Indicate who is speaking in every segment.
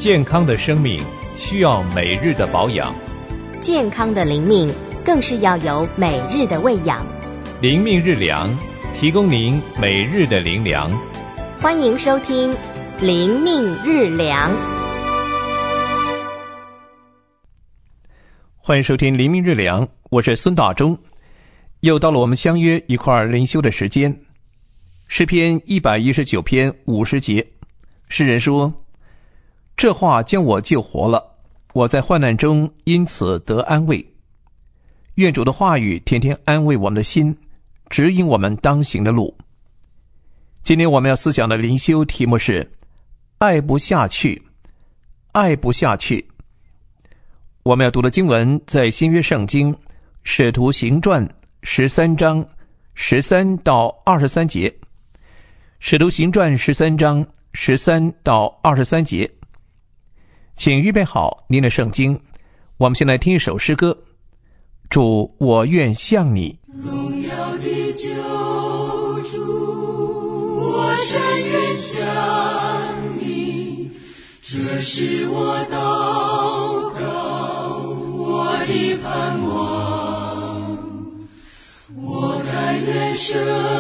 Speaker 1: 健康的生命需要每日的保养，
Speaker 2: 健康的灵命更是要有每日的喂养。
Speaker 1: 灵命日粮，提供您每日的灵粮。
Speaker 2: 欢迎收听灵命日粮。
Speaker 3: 欢迎收听灵命日粮，我是孙大中。又到了我们相约一块儿灵修的时间。诗篇119篇50节，诗人说：这话将我救活了，我在患难中因此得安慰。愿主的话语天天安慰我们的心，指引我们当行的路。今天我们要思想的灵修题目是爱不下去，爱不下去。我们要读的经文在新约圣经使徒行传13章13到23节，使徒行传13章13到23节。请预备好您的圣经，我们先来听一首诗歌。主，我愿向你。
Speaker 4: 荣耀的救主，我深愿向你，这是我祷告，我的盼望。我甘愿舍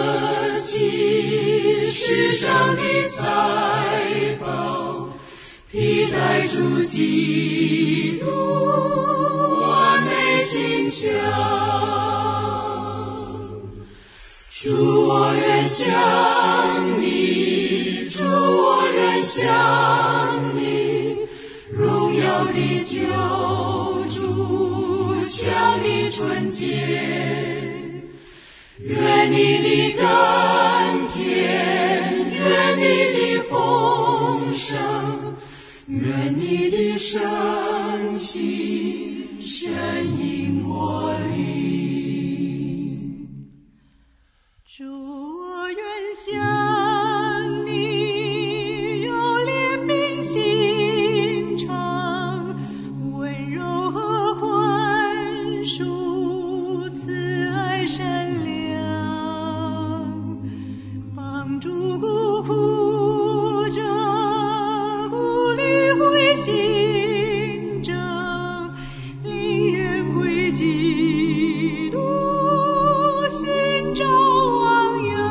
Speaker 4: 弃世上的财宝，替代主基督完美形象。主，我愿向你，主，我愿向你，荣耀的救主，向你纯洁。愿你的甘甜，愿你的丰盛，愿你的圣心深引我灵。主，我愿向你，有怜悯心肠，温柔和宽恕，慈爱善良，帮助孤苦者，鼓励灰心者，领人归基督，寻找汪洋。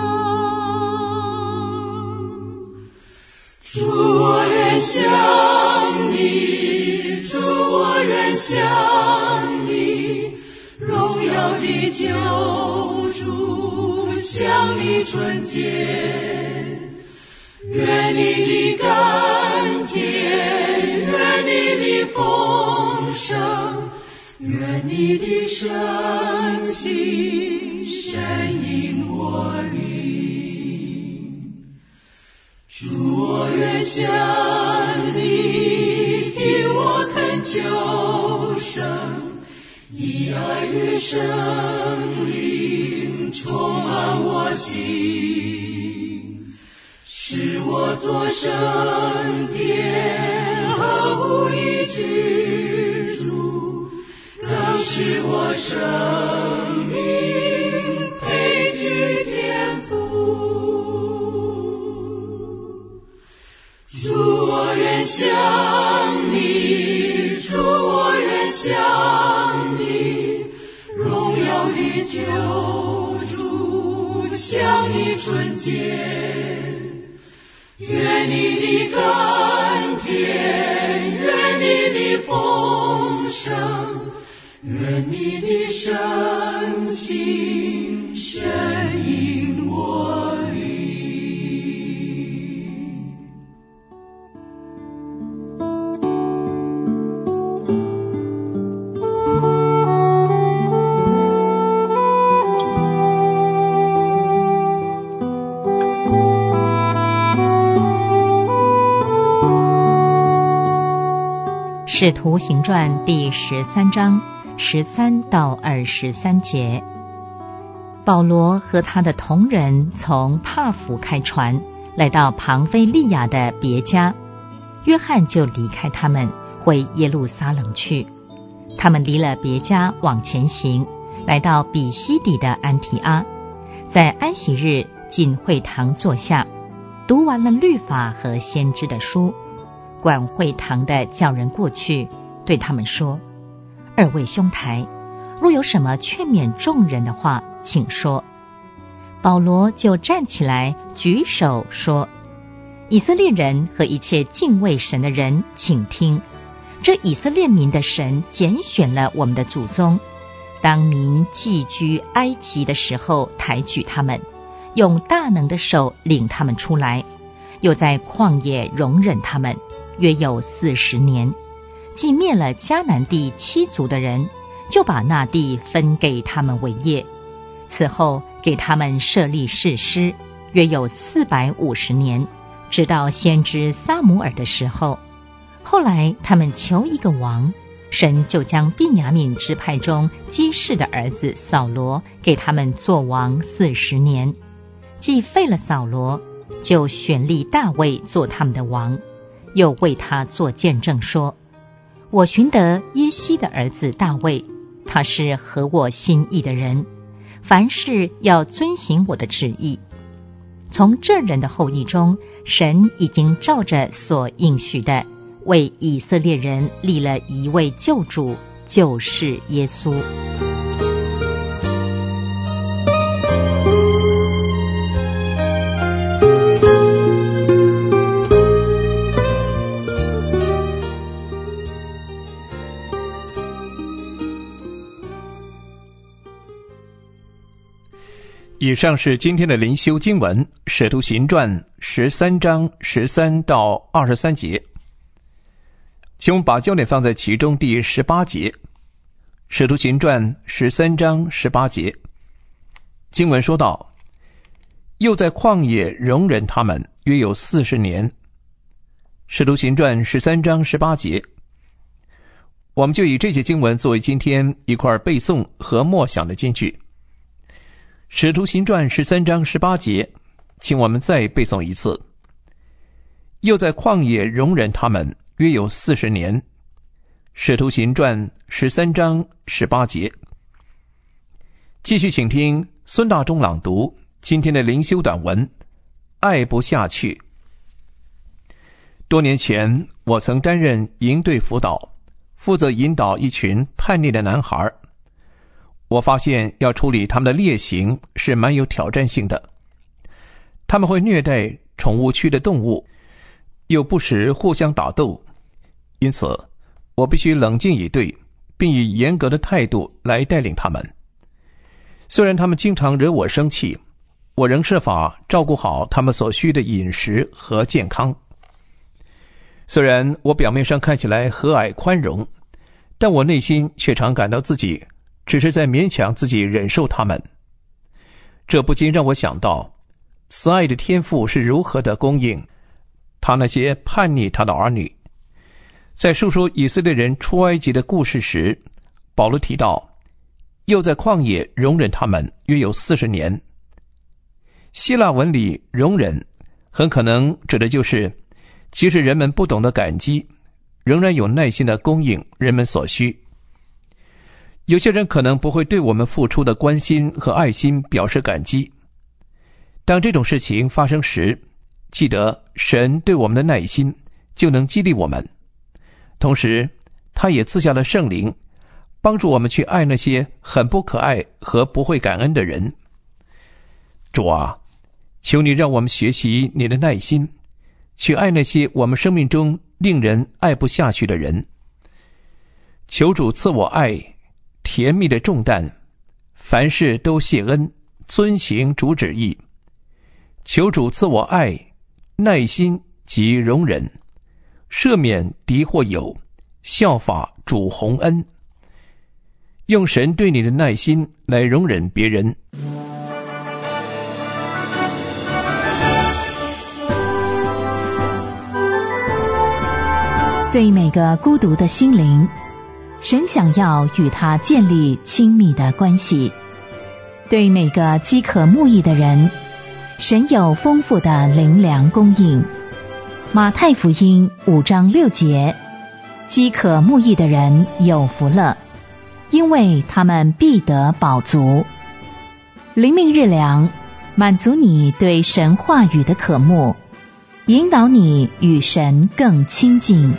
Speaker 4: 主，我愿向你，主，我愿向你，荣耀的救主，向你纯洁。愿你的甘甜，愿你的丰盛，愿你的圣心深引我灵。主，我愿向你，听我恳求声，以爱与生灵充满我心，使我作圣殿合乎一居住，更使我生命配具天赋。主，我愿向你，主，我愿向你，荣耀的救主，向你纯洁。愿你的甘甜，愿你的丰盛，愿你的圣心深引我灵。
Speaker 5: 使徒行传第13章13到23节，保罗和他的同人从帕府开船，来到庞菲利亚的别家，约翰就离开他们，回耶路撒冷去。他们离了别家往前行，来到比西底的安提阿，在安息日进会堂坐下，读完了律法和先知的书， 管会堂的叫人过去，对他们说：二位兄台，若有什么劝勉众人的话，请说。保罗就站起来举手说：以色列人和一切敬畏神的人，请听，这以色列民的神拣选了我们的祖宗，当民寄居埃及的时候抬举他们，用大能的手领他们出来，又在旷野容忍他们，约有40年，既灭了迦南地7族的人，就把那地分给他们为业。此后给他们设立士师，约有450年，直到先知撒母耳的时候。后来他们求一个王，神就将便雅悯支派中基士的儿子扫罗给他们做王40年。既废了扫罗，就选立大卫做他们的王，又为他做见证说：我寻得耶西的儿子大卫，他是合我心意的人，凡事要遵行我的旨意。从这人的后裔中，神已经照着所应许的，为以色列人立了一位救主，就是耶稣。
Speaker 3: 以上是今天的灵修经文，使徒行传13章13到23节。请我们把焦点放在其中第18节。使徒行传13章18节，经文说道：又在旷野容忍他们，约有40年。使徒行传13章18节，我们就以这节经文作为今天一块背诵和默想的金句。使徒行传13章18节，请我们再背诵一次。又在旷野容忍他们，约有40年。使徒行传13章18节。继续请听孙大中朗读今天的灵修短文《爱不下去》。多年前，我曾担任营队辅导，负责引导一群叛逆的男孩。我发现要处理他们的劣行是蛮有挑战性的。他们会虐待宠物区的动物，又不时互相打斗，因此我必须冷静以对，并以严格的态度来带领他们。虽然他们经常惹我生气，我仍设法照顾好他们所需的饮食和健康。虽然我表面上看起来和蔼宽容，但我内心却常感到自己只是在勉强自己忍受他们。这不禁让我想到，慈爱的天父是如何的供应他那些叛逆他的儿女。在述说以色列人出埃及的故事时，保罗提到，又在旷野容忍他们，约有40年。希腊文里容忍很可能指的就是，即使人们不懂得感激，仍然有耐心的供应人们所需。有些人可能不会对我们付出的关心和爱心表示感激。当这种事情发生时，记得神对我们的耐心，就能激励我们。同时，他也赐下了圣灵，帮助我们去爱那些很不可爱和不会感恩的人。主啊，求你让我们学习你的耐心，去爱那些我们生命中令人爱不下去的人。求主赐我爱甜蜜的重担，凡事都谢恩，遵行主旨意。求主赐我爱耐心及容忍，赦免敌或友，效法主洪恩，用神对你的耐心来容忍别人。
Speaker 6: 对每个孤独的心灵，神想要与他建立亲密的关系。对每个饥渴慕义的人，神有丰富的灵粮供应。马太福音5章6节，饥渴慕义的人有福了，因为他们必得饱足。灵命日粮，满足你对神话语的渴慕， 引导你与神更亲近。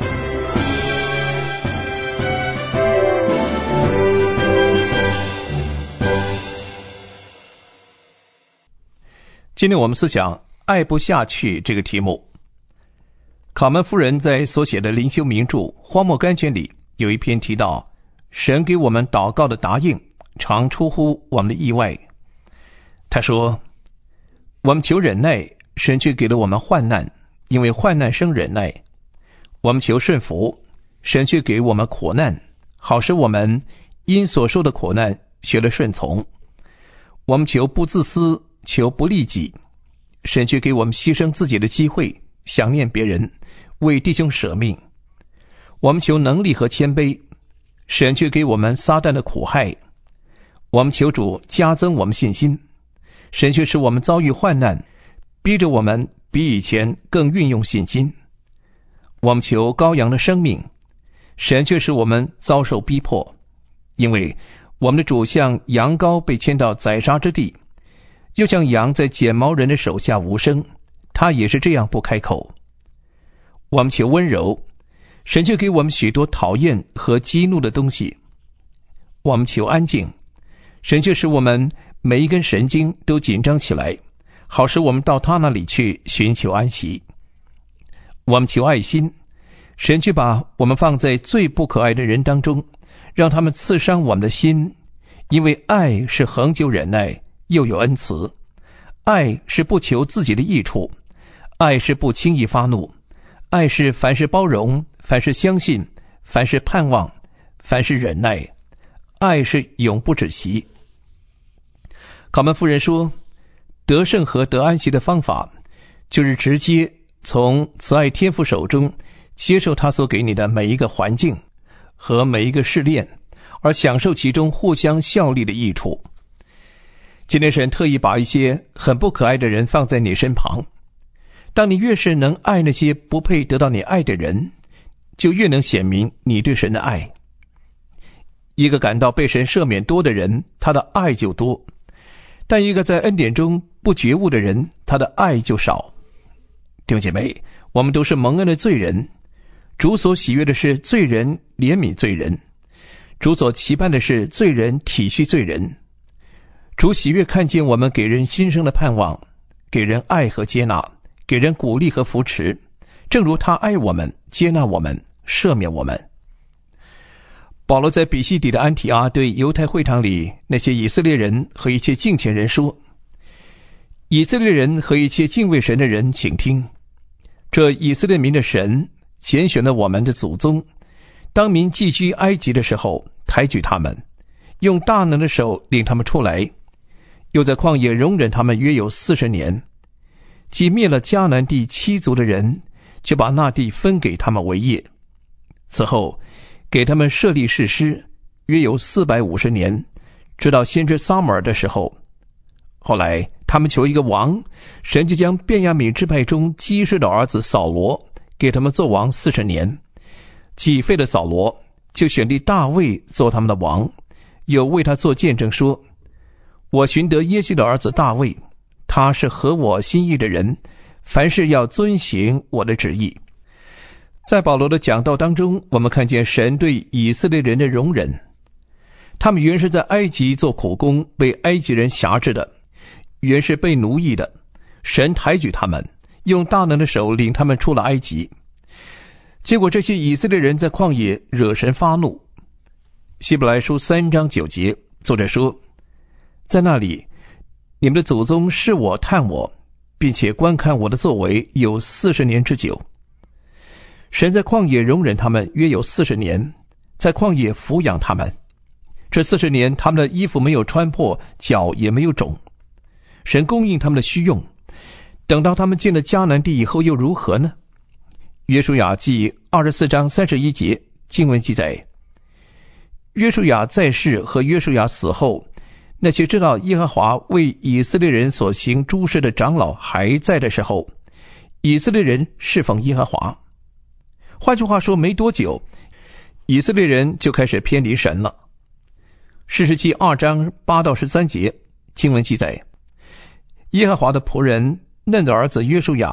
Speaker 3: 今天我们思想爱不下去这个题目。卡门夫人在所写的灵修名著《荒漠甘泉》里有一篇提到，神给我们祷告的答应常出乎我们的意外。他说，我们求忍耐，神却给了我们患难，因为患难生忍耐。我们求顺服，神却给我们苦难，好使我们因所受的苦难学了顺从。我们求不自私，求不利己，神却给我们牺牲自己的机会，想念别人，为弟兄舍命。我们求能力和谦卑，神却给我们撒旦的苦害。我们求主加增我们信心，神却使我们遭遇患难，逼着我们比以前更运用信心。我们求羔羊的生命，神却使我们遭受逼迫，因为我们的主像羊羔被牵到宰杀之地，又像羊在剪毛人的手下无声，他也是这样不开口。我们求温柔，神却给我们许多讨厌和激怒的东西。我们求安静，神却使我们每一根神经都紧张起来，好使我们到他那里去寻求安息。我们求爱心，神却把我们放在最不可爱的人当中，让他们刺伤我们的心，因为爱是恒久忍耐，又有恩慈。爱是不求自己的益处，爱是不轻易发怒，爱是凡事包容，凡事相信，凡事盼望，凡事忍耐，爱是永不止息。卡门夫人说，得胜和得安息的方法就是直接从慈爱天父手中接受他所给你的每一个环境和每一个试炼，而享受其中互相效力的益处。今天神特意把一些很不可爱的人放在你身旁，当你越是能爱那些不配得到你爱的人，就越能显明你对神的爱。一个感到被神赦免多的人，他的爱就多，但一个在恩典中不觉悟的人，他的爱就少。弟兄姐妹，我们都是蒙恩的罪人，主所喜悦的是罪人怜悯罪人，主所期盼的是罪人体恤罪人。主喜悦看见我们给人新生的盼望，给人爱和接纳，给人鼓励和扶持，正如他爱我们，接纳我们，赦免我们。保罗在比西底的安提阿对犹太会堂里那些以色列人和一切敬虔人说，以色列人和一切敬畏神的人，请听，这以色列民的神拣选了我们的祖宗，当民寄居埃及的时候抬举他们，用大能的手领他们出来，又在旷野容忍他们约有40年，既灭了迦南地7族的人，就把那地分给他们为业。此后给他们设立士师，约有450年，直到先知撒母耳的时候。后来他们求一个王，神就将便雅悯支派中基士的儿子扫罗给他们做王40年，既废了扫罗，就选立大卫做他们的王，又为他做见证说，我寻得耶西的儿子大卫，他是合我心意的人，凡事要遵行我的旨意。在保罗的讲道当中，我们看见神对以色列人的容忍。他们原是在埃及做苦工，被埃及人辖制的，原是被奴役的，神抬举他们，用大能的手领他们出了埃及。结果这些以色列人在旷野惹神发怒。希伯来书3章9节，作者说，在那里你们的祖宗视我探我，并且观看我的作为有40年之久。神在旷野容忍他们约有40年，在旷野抚养他们。这40年他们的衣服没有穿破，脚也没有肿。神供应他们的需用。等到他们进了迦南地以后又如何呢？约书亚记24章31节经文记载，约书亚在世和约书亚死后，那些知道耶和华为以色列人所行诸事的长老还在的时候，以色列人侍奉耶和华。换句话说，没多久以色列人就开始偏离神了。士师记2章8到13节经文记载，耶和华的仆人嫩的儿子约书亚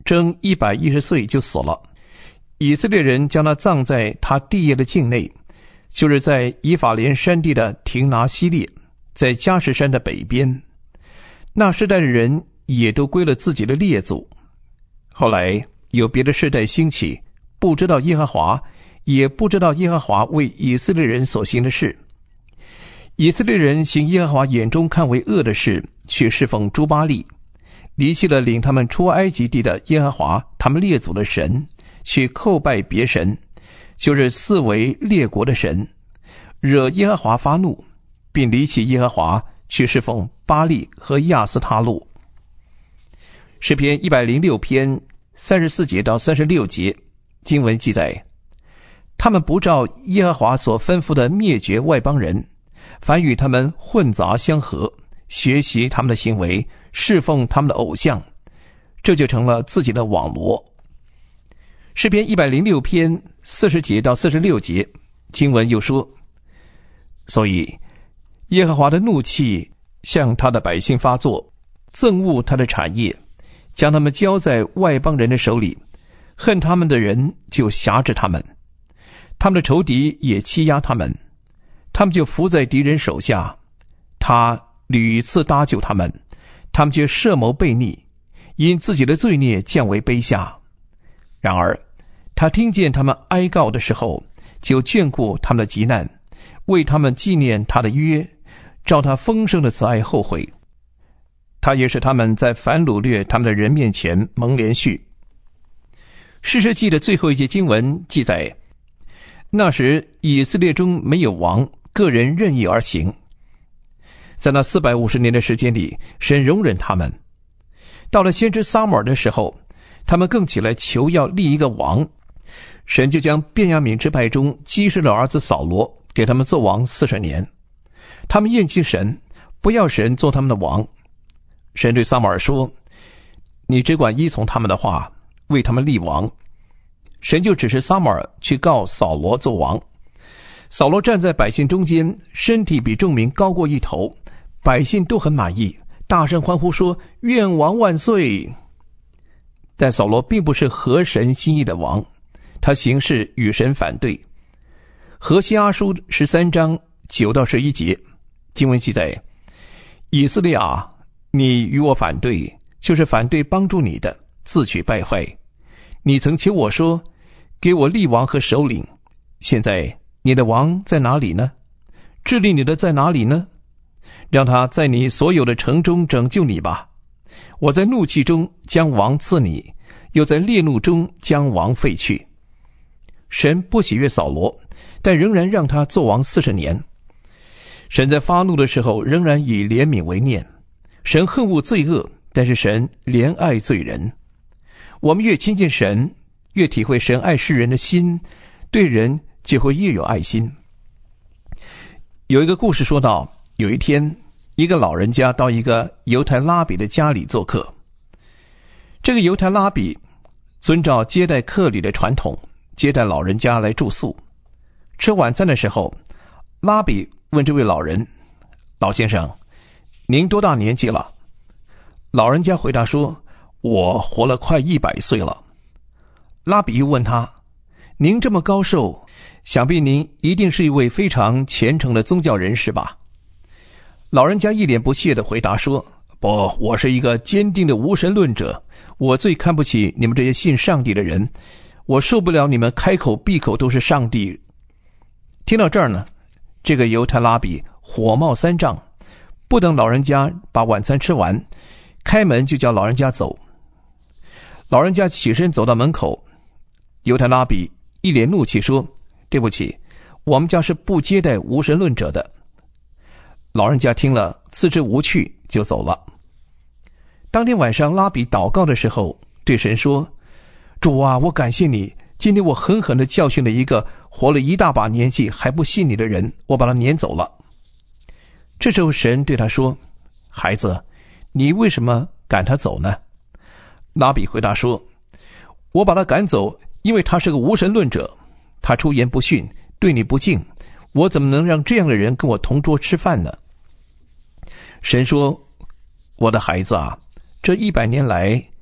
Speaker 3: 正110岁就死了。以色列人将他葬在他地业的境内，就是在以法莲山地的廷拿西列，在加什山的北边。那世代的人也都归了自己的列祖。后来有别的世代兴起，不知道耶和华，也不知道耶和华为以色列人所行的事。以色列人行耶和华眼中看为恶的事，去侍奉诸巴力，离弃了领他们出埃及地的耶和华他们列祖的神，去叩拜别神，就是四围列国的神，惹耶和华发怒，并离弃耶和华，去侍奉巴力和亚斯他路。诗篇106篇34节到36节经文记载，他们不照耶和华所吩咐的灭绝外邦人，反与他们混杂相合，学习他们的行为，侍奉他们的偶像，这就成了自己的网罗。诗篇106篇40节到46节经文又说，所以耶和华的怒气向他的百姓发作，憎恶他的产业，将他们交在外邦人的手里，恨他们的人就辖制他们，他们的仇敌也欺压他们，他们就伏在敌人手下，他屡次搭救他们，他们却设谋悖逆，因自己的罪孽降为卑下。然而他听见他们哀告的时候，就眷顾他们的急难，为他们纪念他的约，照他丰盛的慈爱后悔。他也使他们在反掳掠他们的人面前蒙连续。士师记的最后一节经文记载，那时以色列中没有王，个人任意而行。在那450年的时间里，神容忍他们。到了先知撒母耳的时候，他们更起来求要立一个王，神就将便雅悯支派中基士的儿子扫罗给他们做王40年。他们厌弃神，不要神做他们的王。神对撒母耳说，你只管依从他们的话，为他们立王。神就指示撒母耳去告扫罗做王。扫罗站在百姓中间，身体比众民高过一头，百姓都很满意，大声欢呼说，愿王万岁。但扫罗并不是合神心意的王，他行事与神反对。何西阿书13章9到11节经文记载，以色列啊，你与我反对，就是反对帮助你的，自取败坏。你曾求我说，给我立王和首领，现在你的王在哪里呢？治理你的在哪里呢？让他在你所有的城中拯救你吧。我在怒气中将王赐你，又在烈怒中将王废去。神不喜悦扫罗，但仍然让他做王40年。神在发怒的时候仍然以怜悯为念。神恨恶罪恶，但是神怜爱罪人。我们越亲近神，越体会神爱世人的心，对人就会越有爱心。有一个故事说到，有一天一个老人家到一个犹太拉比的家里做客。这个犹太拉比遵照接待客礼的传统，接待老人家来住宿。吃晚餐的时候，拉比问这位老人，老先生，您多大年纪了？老人家回答说，我活了快100岁了。拉比又问他，您这么高寿，想必您一定是一位非常虔诚的宗教人士吧？老人家一脸不屑地回答说，不，我是一个坚定的无神论者，我最看不起你们这些信上帝的人，我受不了你们开口闭口都是上帝。听到这儿呢，这个犹太拉比火冒3丈，不等老人家把晚餐吃完，开门就叫老人家走。老人家起身走到门口，犹太拉比一脸怒气说，对不起，我们家是不接待无神论者的。老人家听了自知无趣，就走了。当天晚上拉比祷告的时候，对神说，主啊，我感谢你，今天我狠狠地教训了一个活了一大把年纪还不信你的人，我把他撵走了。这时候神对他说，孩子，你为什么赶他走呢？拉比回答说，我把他赶走，因为他是个无神论者，他出言不逊，对你不敬，我怎么能让这样的人跟我同桌吃饭呢？神说，我的孩子啊，这100年来，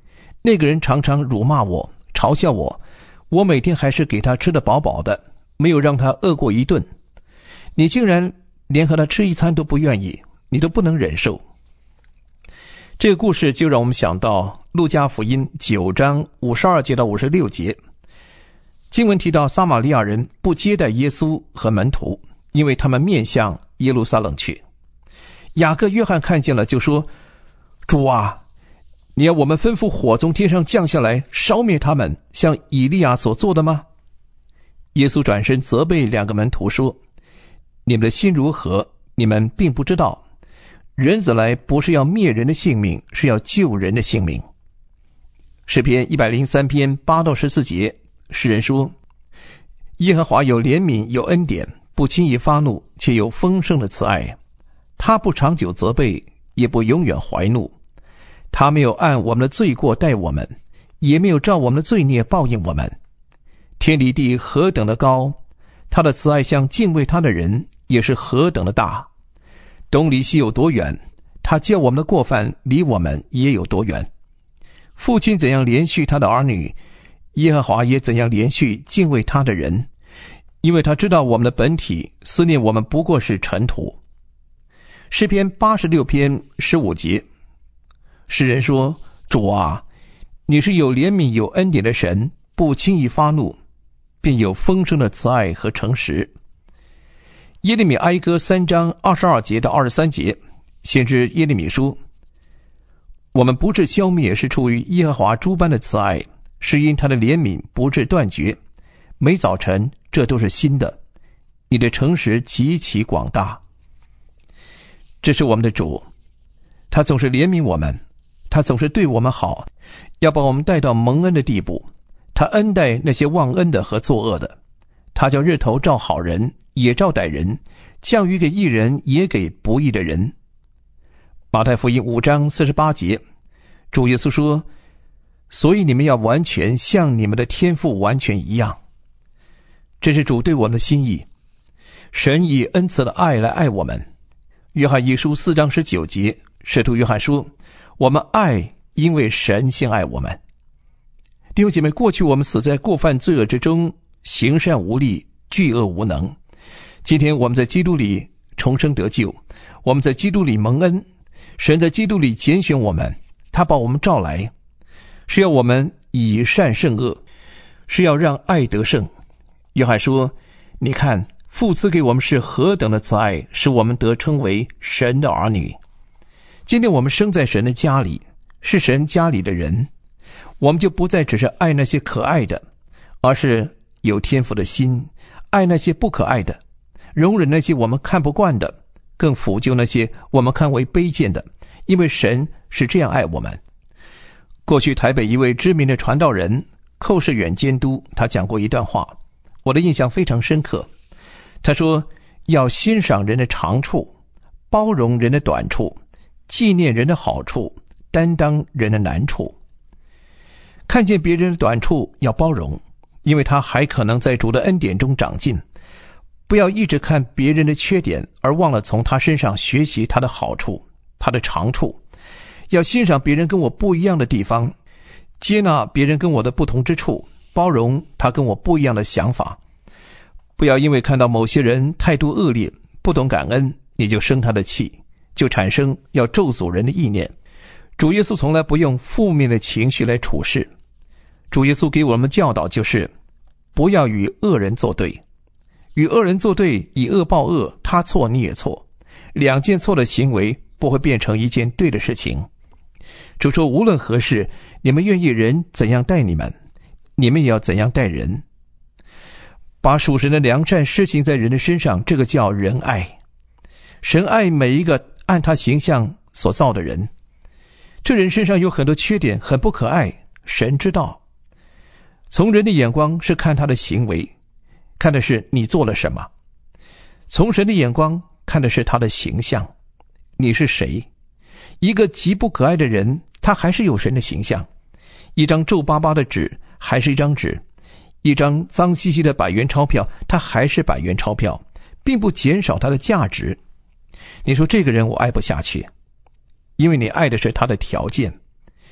Speaker 3: 那个人常常辱骂我，嘲笑我，我每天还是给他吃得饱饱的，没有让他饿过一顿。你竟然连和他吃一餐都不愿意，你都不能忍受。这个故事就让我们想到路加福音9章52节到56节。经文提到撒玛利亚人不接待耶稣和门徒，因为他们面向耶路撒冷去。雅各、约翰看见了，就说：主啊，你要我们吩咐火从天上降下来，烧灭他们，像以利亚所做的吗？耶稣转身责备2个门徒说：你们的心如何？你们并不知道。人子来不是要灭人的性命，是要救人的性命。诗篇103篇8到14节，诗人说：耶和华有怜悯，有恩典，不轻易发怒，且有丰盛的慈爱。他不长久责备，也不永远怀怒。他没有按我们的罪过待我们，也没有照我们的罪孽报应我们。天离地何等的高，他的慈爱向敬畏他的人也是何等的大。东离西有多远，他叫我们的过犯离我们也有多远。父亲怎样怜恤他的儿女，耶和华也怎样怜恤敬畏他的人，因为他知道我们的本体，思念我们不过是尘土。诗篇86篇15节，诗人说：主啊，你是有怜悯有恩典的神，不轻易发怒，并有丰盛的慈爱和诚实。耶利米哀歌3章22节到23节，先知耶利米说：我们不致消灭，是出于耶和华诸般的慈爱，是因他的怜悯不致断绝，每早晨这都是新的，你的诚实极其广大。这是我们的主，他总是怜悯我们，他总是对我们好，要把我们带到蒙恩的地步。他恩待那些忘恩的和作恶的，他叫日头照好人，也照歹人，降雨给义人，也给不义的人。马太福音5章48节，主耶稣说：所以你们要完全像你们的天父完全一样。这是主对我们的心意，神以恩慈的爱来爱我们。约翰一书4章19节，使徒约翰说：我们爱，因为神先爱我们。弟兄姐妹，过去我们死在过犯罪恶之中，行善无力，惧恶无能。今天我们在基督里重生得救，我们在基督里蒙恩，神在基督里拣选我们，他把我们召来，是要我们以善胜恶，是要让爱得胜。约翰说：你看，父赐给我们是何等的慈爱，使我们得称为神的儿女。今天我们生在神的家里，是神家里的人，我们就不再只是爱那些可爱的，而是有天父的心，爱那些不可爱的，容忍那些我们看不惯的，更抚救那些我们看为卑贱的，因为神是这样爱我们。过去台北一位知名的传道人寇世远监督，他讲过一段话，我的印象非常深刻。他说：要欣赏人的长处，包容人的短处，纪念人的好处，担当人的难处。看见别人的短处要包容，因为他还可能在主的恩典中长进。不要一直看别人的缺点，而忘了从他身上学习他的好处，他的长处。要欣赏别人跟我不一样的地方，接纳别人跟我的不同之处，包容他跟我不一样的想法。不要因为看到某些人态度恶劣，不懂感恩，你就生他的气，就产生要咒诅人的意念。主耶稣从来不用负面的情绪来处事。主耶稣给我们教导就是不要与恶人作对。与恶人作对，以恶报恶，他错你也错，两件错的行为不会变成一件对的事情。主说无论何事，你们愿意人怎样待你们，你们也要怎样待人。把属神的良善施行在人的身上，这个叫仁爱。神爱每一个按他形象所造的人。这人身上有很多缺点，很不可爱，神知道。从人的眼光是看他的行为，看的是你做了什么。从神的眼光看的是他的形象，你是谁。一个极不可爱的人，他还是有神的形象。一张皱巴巴的纸还是一张纸，一张脏兮兮的100元钞票，它还是100元钞票，并不减少它的价值。你说这个人我爱不下去，因为你爱的是他的条件，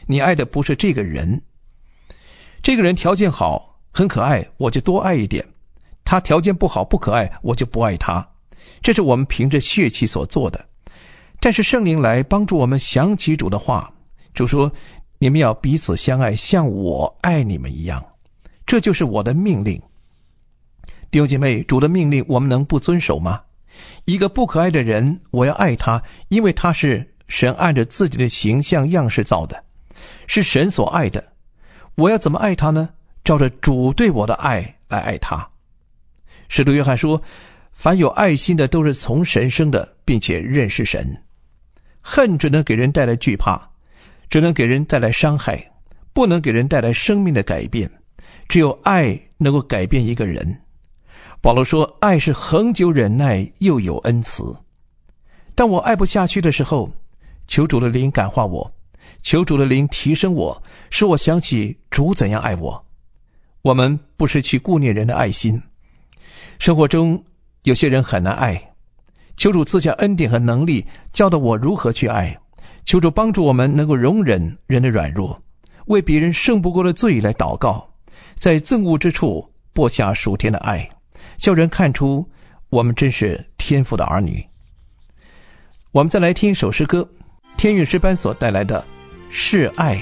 Speaker 3: 你爱的不是这个人。这个人条件好，很可爱，我就多爱一点；他条件不好，不可爱，我就不爱他。这是我们凭着血气所做的。但是圣灵来帮助我们想起主的话，主说，你们要彼此相爱，像我爱你们一样，这就是我的命令。弟兄姐妹，主的命令我们能不遵守吗？一个不可爱的人，我要爱他，因为他是神按着自己的形象样式造的，是神所爱的。我要怎么爱他呢？照着主对我的爱来爱他。使徒约翰说，凡有爱心的都是从神生的，并且认识神。恨只能给人带来惧怕，只能给人带来伤害，不能给人带来生命的改变。只有爱能够改变一个人。保罗说，爱是恒久忍耐，又有恩慈。当我爱不下去的时候，求主的灵感化我，求主的灵提升我，使我想起主怎样爱我。我们不失去顾念人的爱心。生活中有些人很难爱，求主赐下恩典和能力，教导我如何去爱。求主帮助我们能够容忍人的软弱，为别人胜不过的罪来祷告，在憎恶之处播下属天的爱，叫人看出我们真是天父的儿女。我们再来听一首诗歌，天韵诗班所带来的是爱。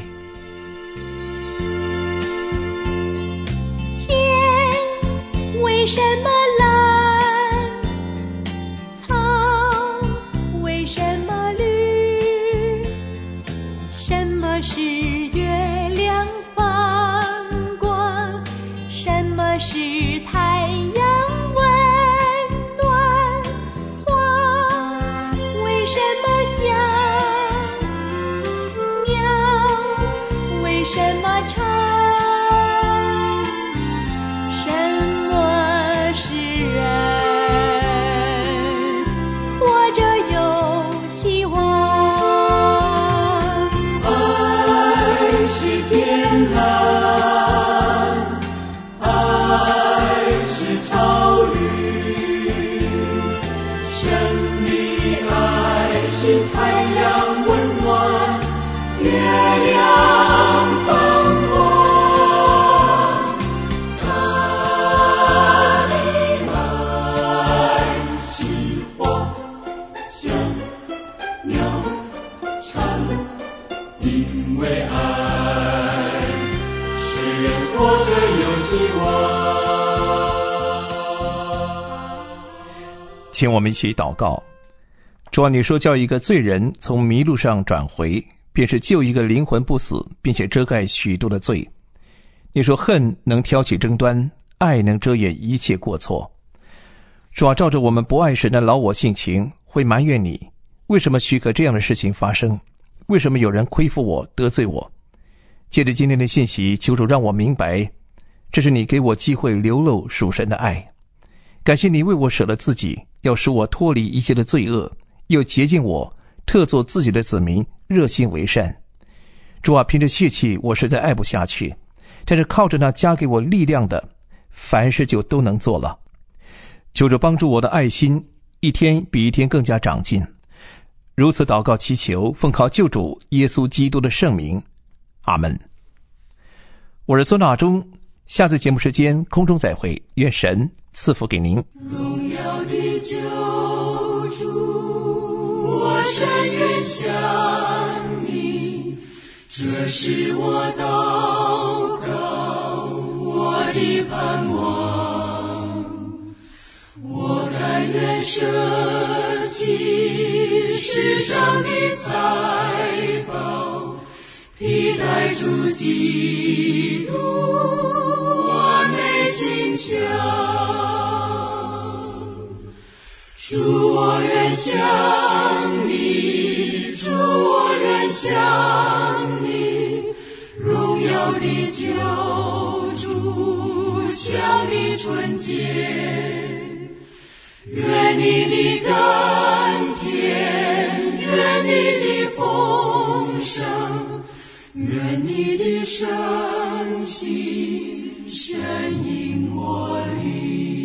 Speaker 7: 天为什么蓝，草为什么绿？什么是月亮放光？什么是太阳温暖？花为什么香？鸟为什么唱？什么是人？活着有希望。
Speaker 4: 爱是天蓝，爱是草绿，神的爱是太阳温暖，月亮放光。他的爱是花香鸟唱，因为爱使人活着有希望。
Speaker 3: 请我们一起祷告。主啊，你说叫一个罪人从迷路上转回，便是救一个灵魂不死，并且遮盖许多的罪。你说恨能挑起争端，爱能遮掩一切过错。主啊，照着我们不爱神的老我性情，会埋怨你，为什么许可这样的事情发生？为什么有人亏负我，得罪我？借着今天的信息，求主让我明白，这是你给我机会流露属神的爱。感谢你为我舍了自己，要使我脱离一切的罪恶，又洁净我，特作自己的子民，热心为善。主啊，凭着血气我实在爱不下去，但是靠着那加给我力量的，凡事就都能做了。求主帮助我的爱心一天比一天更加长进。如此祷告祈求，奉靠救主耶稣基督的圣名，阿们。我是孙大中，下次节目时间空中再会，愿神赐福给您。
Speaker 4: 荣耀的救主，我深愿向你，这是我祷告，我的盼望。我甘愿舍弃世上的财宝，披戴主基督，我内心想。主，我愿向你，主，我愿向你，荣耀的救主，向你纯洁。愿你的甘甜，愿你的丰盛，愿你的圣心深引我灵。